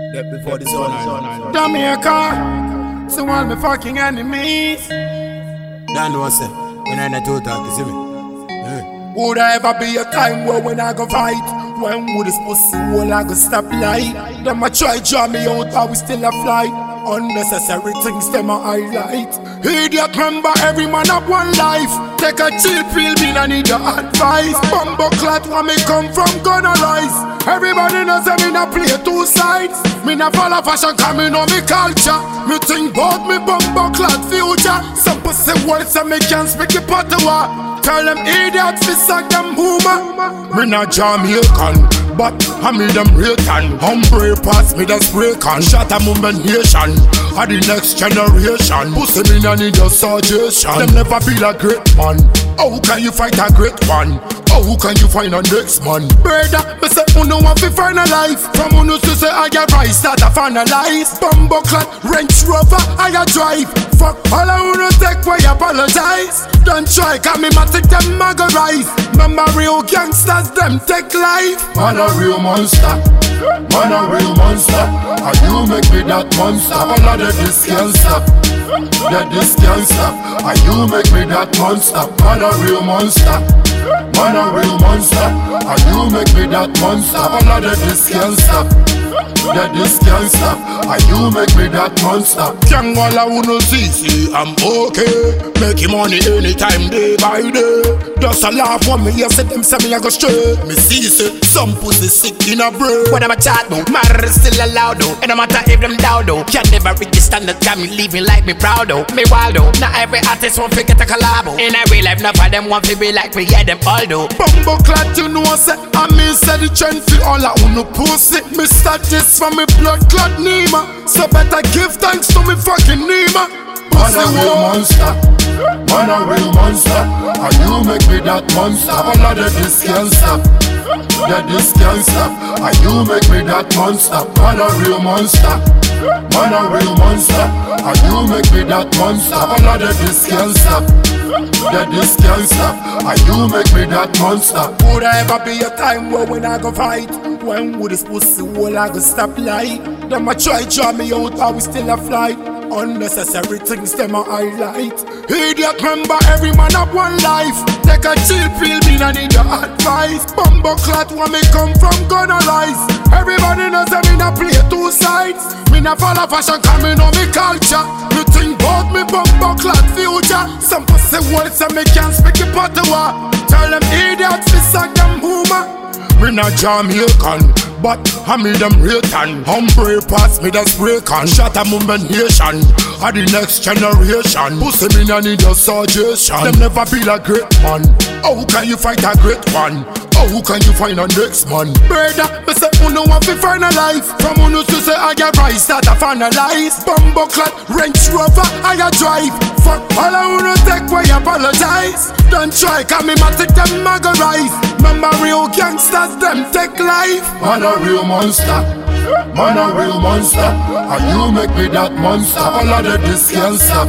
Get before the sun. Jamaica, so all my fucking enemies. Don't know say when I do talk, you see me? Would there ever be a time where when I go fight? When would this pussy hole I go stop light? Them a try draw me out, but we still a flight. Unnecessary things them a highlight. Idiot, remember every man have one life. Take a chill pill, me no need your advice. Bumbo clot when me come from gonna rise. Everybody knows that me no play two sides. Me no follow fashion cause me know me culture. Me think about me bumbo clot future. Some pussy words so me can't speak the patois. Tell them idiots fi suck them boomer. Me not Jamaican, but I me them Rayton. Hombre pass me the spray can. Shot a movement nation, a the next generation. Pussy me no need your suggestion. Them never be a great man. How can you fight a great one? How can you find a next man? Brother, me say uno want fi find a life. From uno to say I get right, start to finalize. Bumbo clot, Range Rover, I a drive. Fuck all I uno take way apologize. Don't try, cause me matic them a go rise. Remember real gangsters, them take life. Man a real monster, man a real monster. And you make me that monster. All of this can't stop, that this can't stop. And you make me that monster. Man a real monster, man a real monster. And you make me that monster. All of this can't stop, that this can't stop. And you make me that monster. Young walla who no see, I'm okay. Making money anytime, day by day. Just a laugh when me hear say them say me I go straight. Me see say some pussy sick in a brain. What am I chat though? Matter is still allowed though. And no matter if them down though. Can never reach the standard, got me living like me proud though. Me wild though. Not every artist won't forget a collabo. In a real life, none of them want to be like me, yeah them all though. Bumbo clot, you know say I mean say the trend fi all I uno pussy. Me start this from me blood clot Nima. So better give thanks to me fucking Nima. Man a real monster, man a real monster. And you make me that monster. All of this can't stop, that this can't stop. And you make me that monster. Man a real monster, man a real monster. And you make me that monster. All of this can't stop, that this can't stop. And you make me that monster. Would there ever be a time where when I go fight? When would this pussy hole I go stop light? Them a try draw me out, but we still a flight. Unnecessary things them a highlight. Idiot, remember every man have one life. Take a chill pill, me no need your advice. Bumbo clot when me come from gonna rise. Everybody knows that me no play two sides. Me no follow fashion cause me know me culture. You think about me bumbo clot future. Some pussy words so me can't speak the patois. Tell them idiots fi suck them boomer. Me not Jamaican, but I me them Rayton. Hombre pass me the spray can. Shot a movement nation, a the next generation. Pussy me no need your suggestion. Them never be a great man. How can you fight a great one? How can you find a next man? Brother, me say uno want fi find a life. From uno to say I get right, start to finalize. Bumbo clot, Range Rover, I a drive. Fuck all I uno take way apologize. Don't try, cause me matic them a go rise. Remember real gangsters, them take life. Man a real monster, man a real monster. And you make me that monster. All of this can't stop,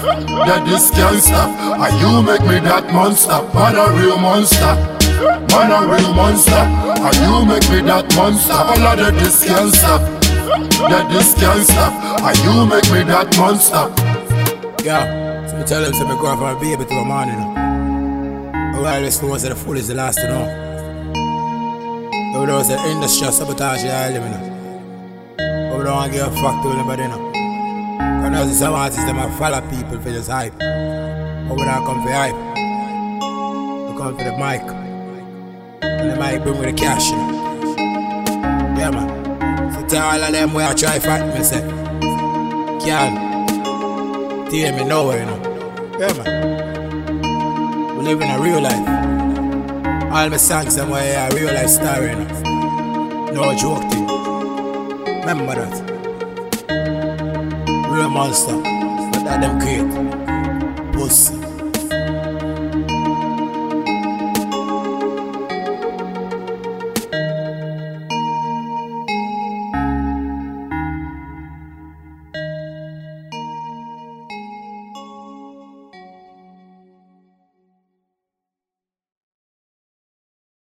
that this can't stop. And you make me that monster. Man a real monster, man a real monster. And you make me that monster. All of this can't stop, that this can't stop. And you make me that monster. Yeah, so me tell them say me go for a baby to a man, you know. I always know that the fool is the last to know. We don't say industry sabotage the island, you know. We don't want to give a fuck to anybody, you know. Because some artists, them a follow people for just hype. But we don't come for hype. We come for the mic. And the mic bring with the cash, you know. Yeah, man. So tell all of them where I try fight me, say. Can't tear me nowhere, you know. Yeah, man. We live in a real life. All my songs them way a real life story, you know. No joke thing. Remember that. Real monster. But that them create. Pussy.